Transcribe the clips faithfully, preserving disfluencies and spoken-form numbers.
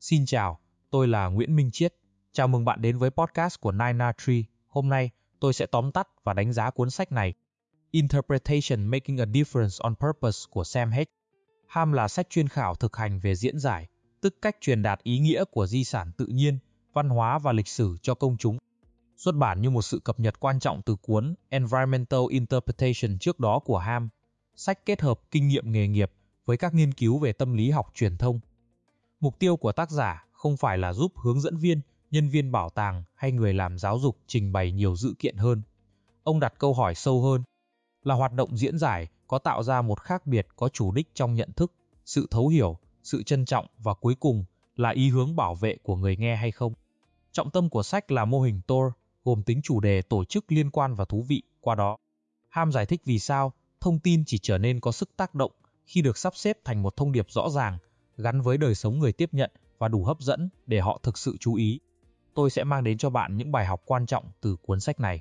Xin chào, tôi là Nguyễn Minh Chiết. Chào mừng bạn đến với podcast của Nine Na Tree. Hôm nay, tôi sẽ tóm tắt và đánh giá cuốn sách này. Interpretation Making a Difference on Purpose của Sam Hecht. Ham là sách chuyên khảo thực hành về diễn giải, tức cách truyền đạt ý nghĩa của di sản tự nhiên, văn hóa và lịch sử cho công chúng. Xuất bản như một sự cập nhật quan trọng từ cuốn Environmental Interpretation trước đó của Ham. Sách kết hợp kinh nghiệm nghề nghiệp với các nghiên cứu về tâm lý học truyền thông. Mục tiêu của tác giả không phải là giúp hướng dẫn viên, nhân viên bảo tàng hay người làm giáo dục trình bày nhiều dữ kiện hơn. Ông đặt câu hỏi sâu hơn, là hoạt động diễn giải có tạo ra một khác biệt có chủ đích trong nhận thức, sự thấu hiểu, sự trân trọng và cuối cùng là ý hướng bảo vệ của người nghe hay không. Trọng tâm của sách là mô hình T O R, gồm tính chủ đề, tổ chức, liên quan và thú vị. Qua đó, Ham giải thích vì sao thông tin chỉ trở nên có sức tác động khi được sắp xếp thành một thông điệp rõ ràng, gắn với đời sống người tiếp nhận và đủ hấp dẫn để họ thực sự chú ý. Tôi sẽ mang đến cho bạn những bài học quan trọng từ cuốn sách này.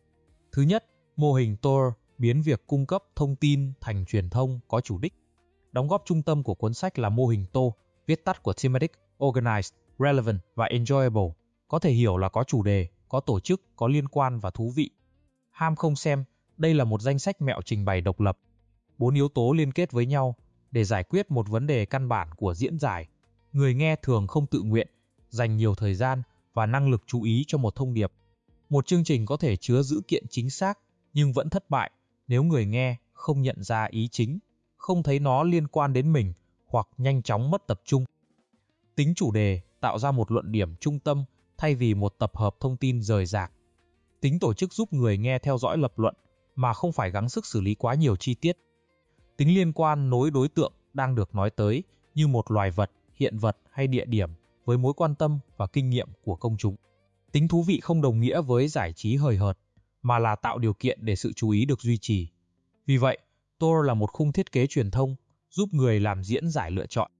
Thứ nhất, mô hình T O R biến việc cung cấp thông tin thành truyền thông có chủ đích. Đóng góp trung tâm của cuốn sách là mô hình T O, viết tắt của Thematic, Organized, Relevant và Enjoyable, có thể hiểu là có chủ đề, có tổ chức, có liên quan và thú vị. Ham không xem đây là một danh sách mẹo trình bày độc lập. Bốn yếu tố liên kết với nhau để giải quyết một vấn đề căn bản của diễn giải. Người nghe thường không tự nguyện dành nhiều thời gian và năng lực chú ý cho một thông điệp. Một chương trình có thể chứa dữ kiện chính xác nhưng vẫn thất bại nếu người nghe không nhận ra ý chính, không thấy nó liên quan đến mình hoặc nhanh chóng mất tập trung. Tính chủ đề tạo ra một luận điểm trung tâm thay vì một tập hợp thông tin rời rạc. Tính tổ chức giúp người nghe theo dõi lập luận mà không phải gắng sức xử lý quá nhiều chi tiết. Tính liên quan nối đối tượng đang được nói tới như một loài vật, hiện vật hay địa điểm với mối quan tâm và kinh nghiệm của công chúng. Tính thú vị không đồng nghĩa với giải trí hời hợt, mà là tạo điều kiện để sự chú ý được duy trì. Vì vậy, T O R là một khung thiết kế truyền thông giúp người làm diễn giải lựa chọn,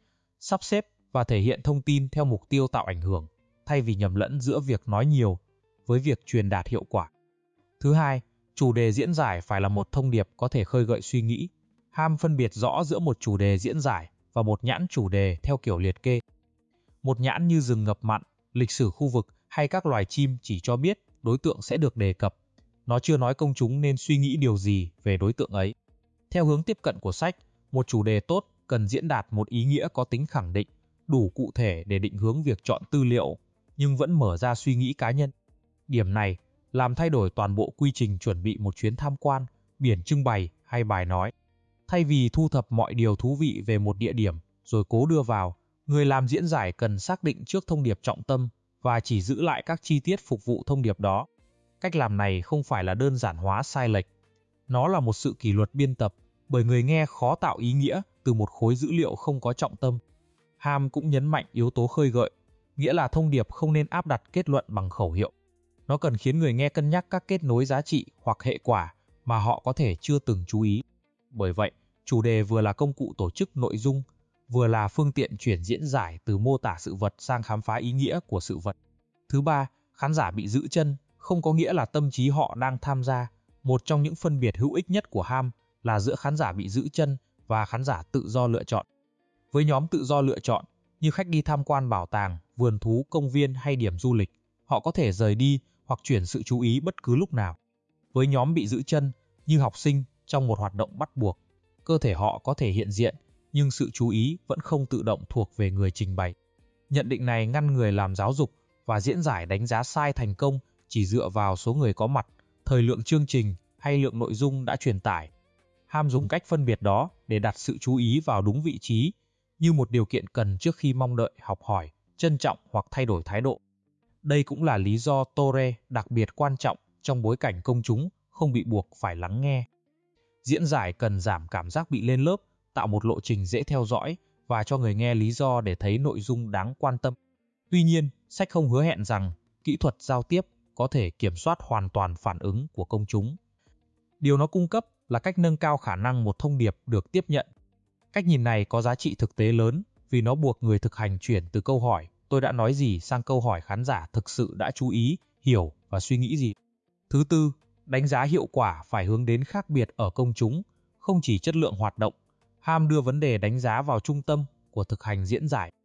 sắp xếp và thể hiện thông tin theo mục tiêu tạo ảnh hưởng, thay vì nhầm lẫn giữa việc nói nhiều với việc truyền đạt hiệu quả. Thứ hai, chủ đề diễn giải phải là một thông điệp có thể khơi gợi suy nghĩ. Ham phân biệt rõ giữa một chủ đề diễn giải và một nhãn chủ đề theo kiểu liệt kê. Một nhãn như rừng ngập mặn, lịch sử khu vực hay các loài chim chỉ cho biết đối tượng sẽ được đề cập. Nó chưa nói công chúng nên suy nghĩ điều gì về đối tượng ấy. Theo hướng tiếp cận của sách, một chủ đề tốt cần diễn đạt một ý nghĩa có tính khẳng định, đủ cụ thể để định hướng việc chọn tư liệu, nhưng vẫn mở ra suy nghĩ cá nhân. Điểm này làm thay đổi toàn bộ quy trình chuẩn bị một chuyến tham quan, biển trưng bày hay bài nói. Thay vì thu thập mọi điều thú vị về một địa điểm rồi cố đưa vào, người làm diễn giải cần xác định trước thông điệp trọng tâm và chỉ giữ lại các chi tiết phục vụ thông điệp đó. Cách làm này không phải là đơn giản hóa sai lệch. Nó là một sự kỷ luật biên tập, bởi người nghe khó tạo ý nghĩa từ một khối dữ liệu không có trọng tâm. Ham cũng nhấn mạnh yếu tố khơi gợi, nghĩa là thông điệp không nên áp đặt kết luận bằng khẩu hiệu. Nó cần khiến người nghe cân nhắc các kết nối giá trị hoặc hệ quả mà họ có thể chưa từng chú ý. Bởi vậy, chủ đề vừa là công cụ tổ chức nội dung, vừa là phương tiện chuyển diễn giải từ mô tả sự vật sang khám phá ý nghĩa của sự vật. Thứ ba, khán giả bị giữ chân không có nghĩa là tâm trí họ đang tham gia. Một trong những phân biệt hữu ích nhất của Ham là giữa khán giả bị giữ chân và khán giả tự do lựa chọn. Với nhóm tự do lựa chọn, như khách đi tham quan bảo tàng, vườn thú, công viên hay điểm du lịch, họ có thể rời đi hoặc chuyển sự chú ý bất cứ lúc nào. Với nhóm bị giữ chân, như học sinh trong một hoạt động bắt buộc, cơ thể họ có thể hiện diện, nhưng sự chú ý vẫn không tự động thuộc về người trình bày. Nhận định này ngăn người làm giáo dục và diễn giải đánh giá sai thành công chỉ dựa vào số người có mặt, thời lượng chương trình hay lượng nội dung đã truyền tải. Ham dùng cách phân biệt đó để đặt sự chú ý vào đúng vị trí, như một điều kiện cần trước khi mong đợi, học hỏi, trân trọng hoặc thay đổi thái độ. Đây cũng là lý do T O R E đặc biệt quan trọng trong bối cảnh công chúng không bị buộc phải lắng nghe. Diễn giải cần giảm cảm giác bị lên lớp, tạo một lộ trình dễ theo dõi và cho người nghe lý do để thấy nội dung đáng quan tâm. Tuy nhiên, sách không hứa hẹn rằng kỹ thuật giao tiếp có thể kiểm soát hoàn toàn phản ứng của công chúng. Điều nó cung cấp là cách nâng cao khả năng một thông điệp được tiếp nhận. Cách nhìn này có giá trị thực tế lớn vì nó buộc người thực hành chuyển từ câu hỏi "tôi đã nói gì" sang câu hỏi khán giả thực sự đã chú ý, hiểu và suy nghĩ gì. Thứ tư, đánh giá hiệu quả phải hướng đến khác biệt ở công chúng, không chỉ chất lượng hoạt động. Ham đưa vấn đề đánh giá vào trung tâm của thực hành diễn giải.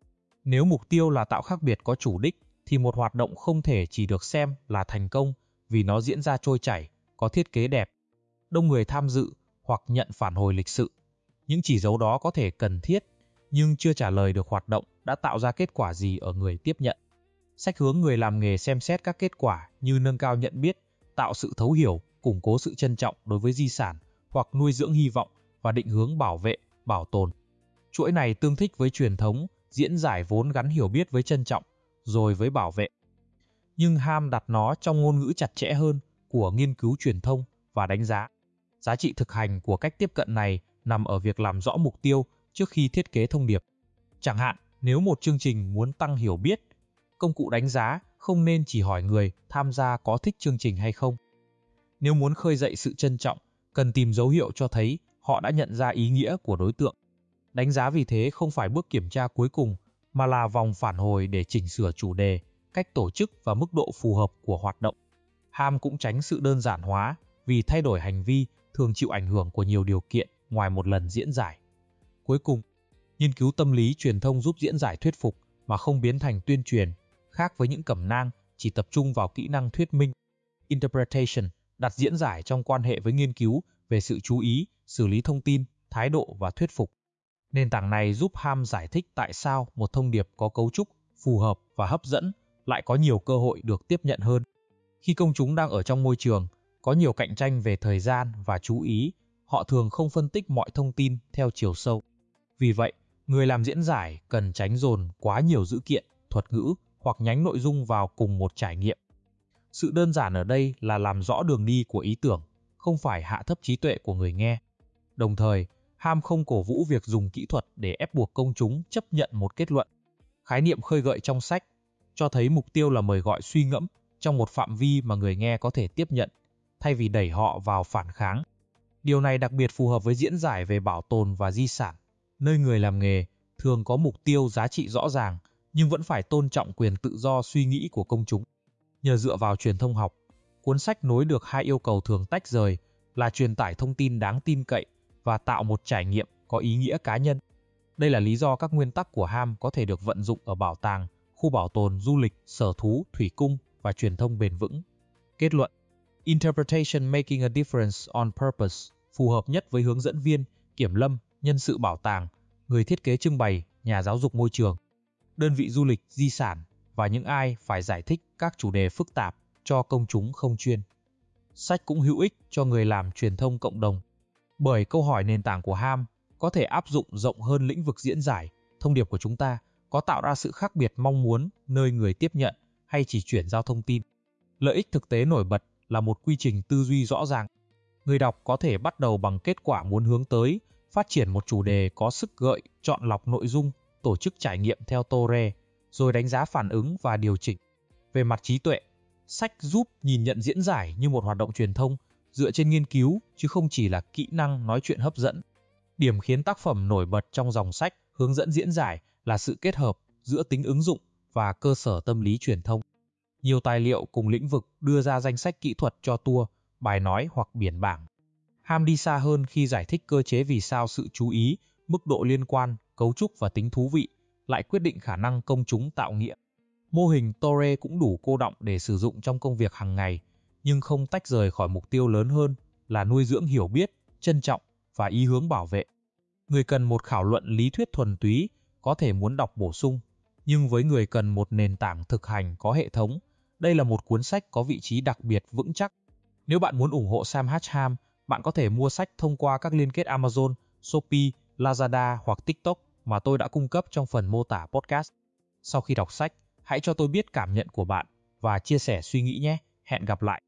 Nếu mục tiêu là tạo khác biệt có chủ đích, thì một hoạt động không thể chỉ được xem là thành công vì nó diễn ra trôi chảy, có thiết kế đẹp, đông người tham dự hoặc nhận phản hồi lịch sự. Những chỉ dấu đó có thể cần thiết, nhưng chưa trả lời được hoạt động đã tạo ra kết quả gì ở người tiếp nhận. Sách hướng người làm nghề xem xét các kết quả như nâng cao nhận biết, tạo sự thấu hiểu, củng cố sự trân trọng đối với di sản hoặc nuôi dưỡng hy vọng và định hướng bảo vệ, bảo tồn. Chuỗi này tương thích với truyền thống, diễn giải vốn gắn hiểu biết với trân trọng, rồi với bảo vệ. Nhưng Ham đặt nó trong ngôn ngữ chặt chẽ hơn của nghiên cứu truyền thông và đánh giá. Giá trị thực hành của cách tiếp cận này nằm ở việc làm rõ mục tiêu trước khi thiết kế thông điệp. Chẳng hạn, nếu một chương trình muốn tăng hiểu biết, công cụ đánh giá không nên chỉ hỏi người tham gia có thích chương trình hay không. Nếu muốn khơi dậy sự trân trọng, cần tìm dấu hiệu cho thấy họ đã nhận ra ý nghĩa của đối tượng. Đánh giá vì thế không phải bước kiểm tra cuối cùng, mà là vòng phản hồi để chỉnh sửa chủ đề, cách tổ chức và mức độ phù hợp của hoạt động. Ham cũng tránh sự đơn giản hóa, vì thay đổi hành vi thường chịu ảnh hưởng của nhiều điều kiện ngoài một lần diễn giải. Cuối cùng, nghiên cứu tâm lý truyền thông giúp diễn giải thuyết phục mà không biến thành tuyên truyền, khác với những cẩm nang chỉ tập trung vào kỹ năng thuyết minh. Interpretation đặt diễn giải trong quan hệ với nghiên cứu về sự chú ý, xử lý thông tin, thái độ và thuyết phục. Nền tảng này giúp Ham giải thích tại sao một thông điệp có cấu trúc, phù hợp và hấp dẫn lại có nhiều cơ hội được tiếp nhận hơn. Khi công chúng đang ở trong môi trường, có nhiều cạnh tranh về thời gian và chú ý, họ thường không phân tích mọi thông tin theo chiều sâu. Vì vậy, người làm diễn giải cần tránh dồn quá nhiều dữ kiện, thuật ngữ hoặc nhánh nội dung vào cùng một trải nghiệm. Sự đơn giản ở đây là làm rõ đường đi của ý tưởng, không phải hạ thấp trí tuệ của người nghe. Đồng thời, Ham không cổ vũ việc dùng kỹ thuật để ép buộc công chúng chấp nhận một kết luận. Khái niệm khơi gợi trong sách cho thấy mục tiêu là mời gọi suy ngẫm trong một phạm vi mà người nghe có thể tiếp nhận, thay vì đẩy họ vào phản kháng. Điều này đặc biệt phù hợp với diễn giải về bảo tồn và di sản, nơi người làm nghề thường có mục tiêu giá trị rõ ràng nhưng vẫn phải tôn trọng quyền tự do suy nghĩ của công chúng. Nhờ dựa vào truyền thông học, cuốn sách nối được hai yêu cầu thường tách rời là truyền tải thông tin đáng tin cậy và tạo một trải nghiệm có ý nghĩa cá nhân. Đây là lý do các nguyên tắc của Ham có thể được vận dụng ở bảo tàng, khu bảo tồn, du lịch, sở thú, thủy cung và truyền thông bền vững. Kết luận: Interpretation Making a Difference on Purpose phù hợp nhất với hướng dẫn viên, kiểm lâm, nhân sự bảo tàng, người thiết kế trưng bày, nhà giáo dục môi trường, đơn vị du lịch, di sản và những ai phải giải thích các chủ đề phức tạp cho công chúng không chuyên. Sách cũng hữu ích cho người làm truyền thông cộng đồng, bởi câu hỏi nền tảng của Ham có thể áp dụng rộng hơn lĩnh vực diễn giải. Thông điệp của chúng ta có tạo ra sự khác biệt mong muốn nơi người tiếp nhận hay chỉ chuyển giao thông tin? Lợi ích thực tế nổi bật là một quy trình tư duy rõ ràng. Người đọc có thể bắt đầu bằng kết quả muốn hướng tới, phát triển một chủ đề có sức gợi, chọn lọc nội dung, tổ chức trải nghiệm theo Torre, rồi đánh giá phản ứng và điều chỉnh. Về mặt trí tuệ, sách giúp nhìn nhận diễn giải như một hoạt động truyền thông dựa trên nghiên cứu chứ không chỉ là kỹ năng nói chuyện hấp dẫn. Điểm khiến tác phẩm nổi bật trong dòng sách hướng dẫn diễn giải là sự kết hợp giữa tính ứng dụng và cơ sở tâm lý truyền thông. Nhiều tài liệu cùng lĩnh vực đưa ra danh sách kỹ thuật cho tour, bài nói hoặc biển bảng. Ham đi xa hơn khi giải thích cơ chế vì sao sự chú ý, mức độ liên quan, cấu trúc và tính thú vị lại quyết định khả năng công chúng tạo nghĩa. Mô hình Torre cũng đủ cô đọng để sử dụng trong công việc hàng ngày, nhưng không tách rời khỏi mục tiêu lớn hơn là nuôi dưỡng hiểu biết, trân trọng và ý hướng bảo vệ. Người cần một khảo luận lý thuyết thuần túy có thể muốn đọc bổ sung, nhưng với người cần một nền tảng thực hành có hệ thống, đây là một cuốn sách có vị trí đặc biệt vững chắc. Nếu bạn muốn ủng hộ Sam H. Ham, bạn có thể mua sách thông qua các liên kết Amazon, Shopee, Lazada hoặc TikTok mà tôi đã cung cấp trong phần mô tả podcast. Sau khi đọc sách, hãy cho tôi biết cảm nhận của bạn và chia sẻ suy nghĩ nhé. Hẹn gặp lại.